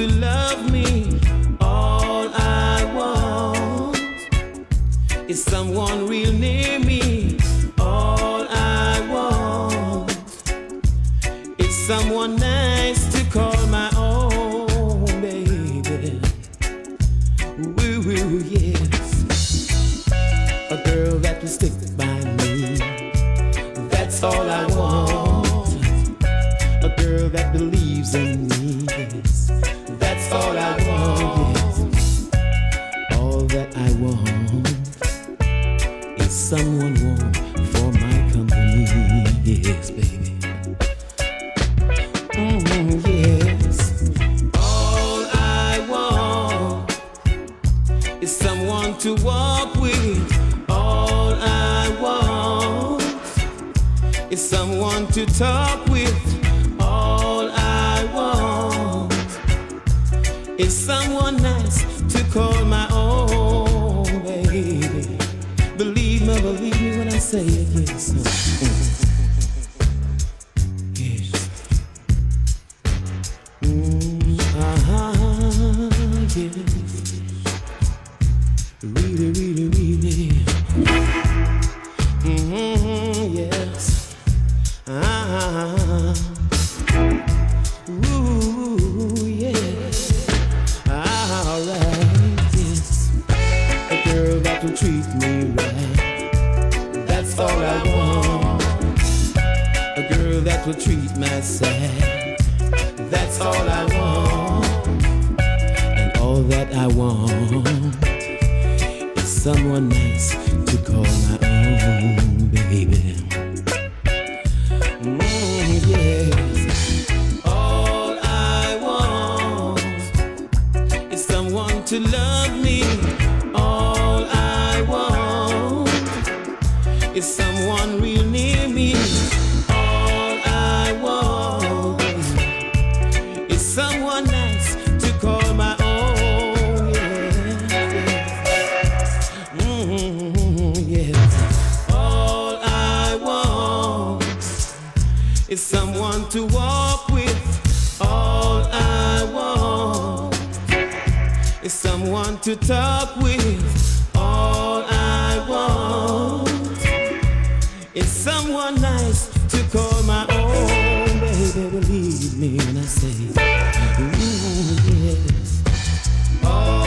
to love me. All I want is someone real near me. All I want is someone nice to call my own, baby. Woo, woo, yes. A girl that will stick by me. That's all I want. A girl that believes in me. Yes. That's all I want. Yes. All that I want is someone warm for my company. Yes, baby. Yes. All I want is someone to walk with. All I want is someone to talk with. All I want is someone nice to call my own, baby. Believe me when I say it, yes. Yes. Yes. Really, really, really. Yes. Ooh, yeah. Alright, yes. A girl that will treat me right. That's all I want. A girl that will treat my side. That's all I want. And all that I want is someone nice to call my own, baby. Yes. All I want is someone to love me. All I want is someone real near me. All I want is someone nice to call my own. Yes. All I want is someone to walk with. All I want is someone to talk with. All I want is someone nice to call my own, baby. Believe me when I say, yes.